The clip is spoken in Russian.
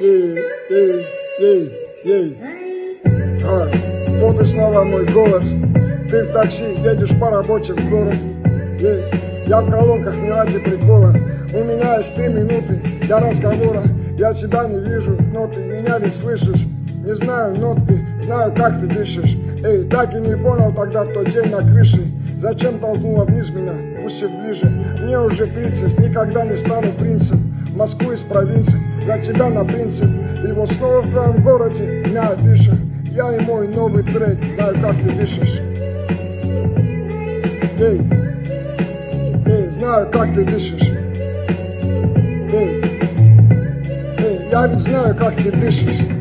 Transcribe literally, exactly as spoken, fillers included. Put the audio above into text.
Ей, ей, ей, ей. А, вот и снова мой голос. Ты в такси едешь по работе в город. Ей, я в колонках не ради прикола. У меня есть три минуты для разговора. Я тебя не вижу, но ты меня ведь слышишь. Не знаю нотки, знаю, как ты дышишь. Эй, так и не понял тогда в тот день на крыше. Зачем толкнула вниз меня, пусть и ближе. Мне уже тридцать, никогда не стану принцем. В Москву из провинции, для тебя на принцип. И вот снова в твоем городе, на афишах. Я и мой новый трек, знаю, как ты дышишь. Эй, эй, знаю, как ты дышишь. Эй, эй, я ведь знаю, как ты дышишь.